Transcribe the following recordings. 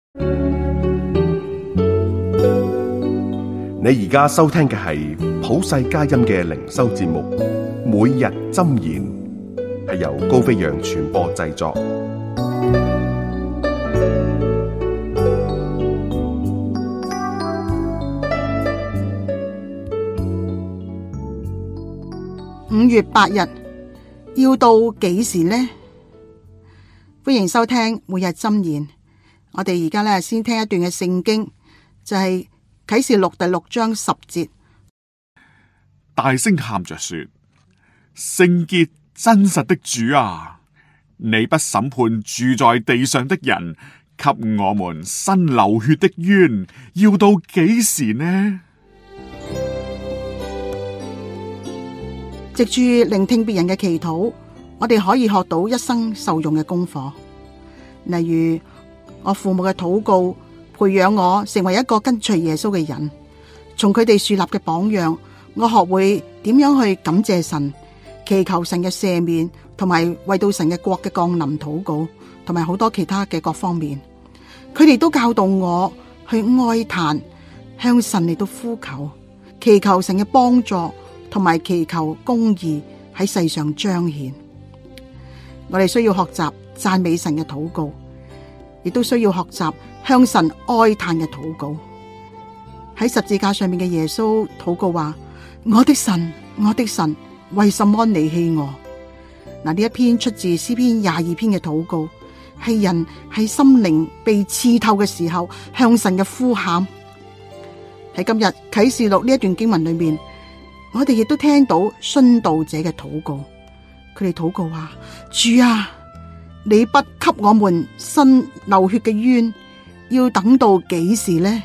你而家收聽嘅係普世佳音嘅靈修節目，每日箴言，係由高飛揚傳播製作。 5月8日，要到幾時呢？歡迎收聽每日箴言。我哋而家先聽一段嘅聖經，就係啟示錄第6章10節， 大聲喊着說：聖潔真實的主啊，你不審判住在地上的人，給我們伸流血的冤，要到幾時呢？ 藉住聆聽別人嘅祈禱，我哋可以學到一生受用嘅功課。例如我父母嘅禱告，培養我成為一個跟隨耶穌嘅人。從佢哋樹立嘅榜樣，我學會點樣去感謝神，祈求神嘅赦免，同埋為到神嘅國嘅降臨禱告，同埋好多其他嘅各方面。佢哋都教導我去哀嘆，向神嚟到呼求，祈求神嘅幫助，同埋祈求公義喺世上彰顯。我哋需要學習讚美神嘅禱告，亦都需要學習向神哀嘆嘅禱告。喺十字架上面嘅耶穌禱告話：我的神，我的神，為什麼離棄我？嗱，呢一篇出自詩篇22篇嘅禱告，係人喺心靈被刺透嘅時候向神嘅呼喊。喺今日啟示錄呢一段經文裏面，我哋亦都聽到殉道者嘅禱告。佢哋禱告話：主啊，你不給我們伸流血嘅冤，要等到幾時呢？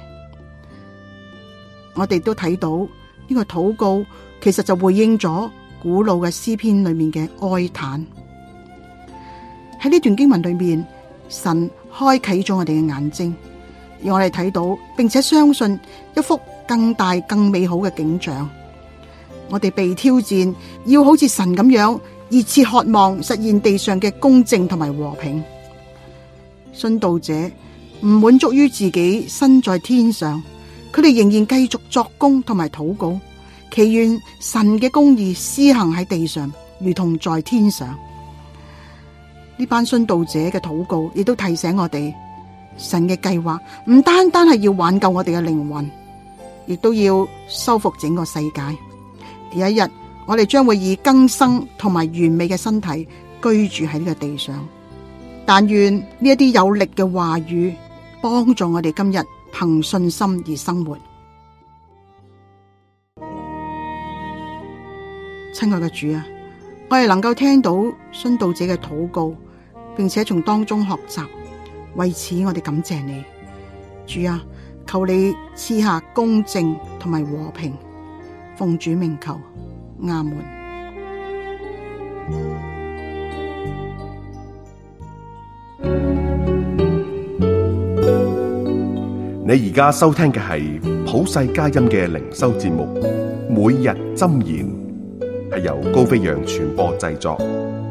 我哋都睇到呢個禱告其實就回應咗古老嘅詩篇裏面嘅哀嘆。喺呢段經文裏面，神開啟咗我哋嘅眼睛，讓我哋睇到並且相信一幅更大更美好嘅景象。我哋被挑戰，要好似神咁樣熱切渴望實現地上嘅公正同埋和平。殉道者唔滿足於自己身在天上，佢哋仍然繼續作工同埋禱告，祈願神嘅公義施行喺地上，如同在天上。呢班殉道者嘅禱告亦都提醒我哋，神嘅計劃唔單單係要挽救我哋嘅靈魂，亦都要修復整個世界。有一日，我哋將會以更生同埋完美嘅身體居住喺呢個地上。但願呢一啲有力嘅話語幫助我哋今日憑信心而生活。親愛嘅主啊，我哋能夠聽到殉道者嘅禱告，並且從當中學習，為此我哋感謝你。主啊，求你賜下公正同埋和平，奉主名求，阿門。 你而家收聽嘅係普世佳音嘅靈修節目，每日箴言，係由高飛揚傳播製作。